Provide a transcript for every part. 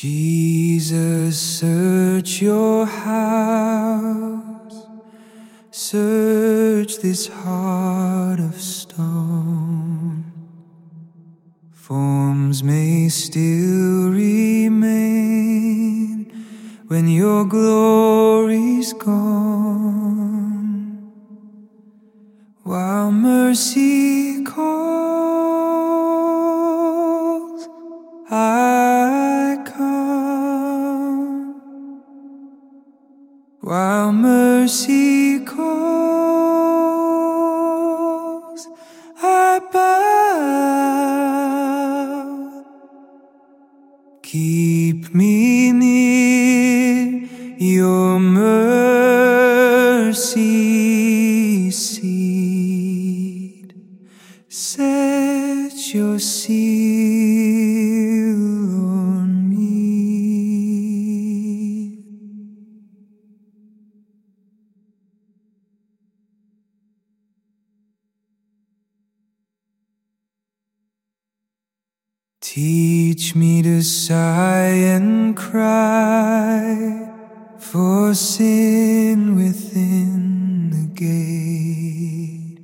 Jesus, search your house, search this heart of stone. Forms may still remain when your glory's gone. While mercy calls, I come. While mercy calls, I bow. Keep me near your mercy seat. Set your seal on me. Teach me to sigh and cry for sin within the gate.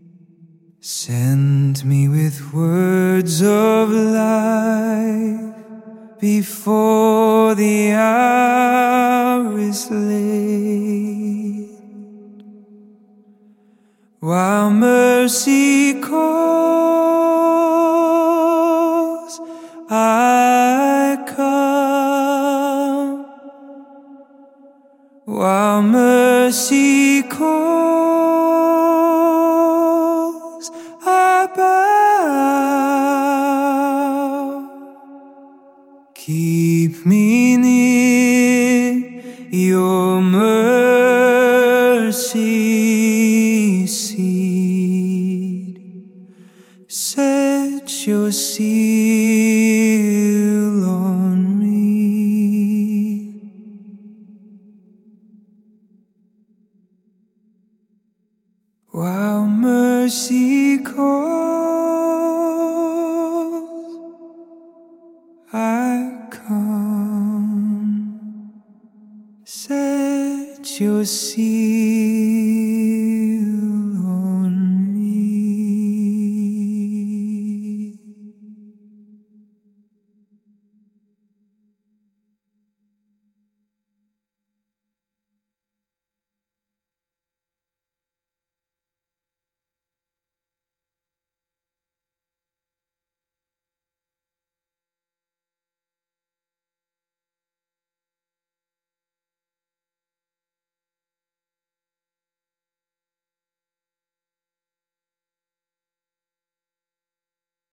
Send me with words of life before the hour is late. While mercy calls, I come. While mercy calls, I bow. Keep me near your mercy seat. Set your seal on me. While mercy calls,